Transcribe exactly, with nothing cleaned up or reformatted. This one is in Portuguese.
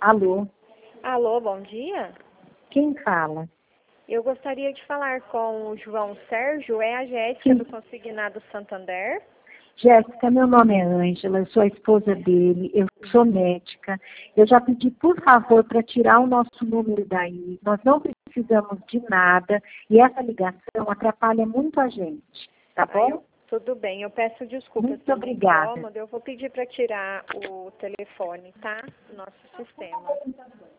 Alô, Alô, bom dia. quem fala? Eu gostaria de falar com o João Sérgio, é a Jéssica Sim. do Consignado Santander. Jéssica, meu nome é Ângela, eu sou a esposa dele, eu sou médica. Eu já pedi, por favor, para tirar o nosso número daí. Nós não precisamos de nada e essa ligação atrapalha muito a gente, tá Ah, eu- bom? tudo bem, eu peço desculpas Muito pelo obrigada. incômodo. Eu vou pedir para tirar o telefone, tá? Do nosso sistema.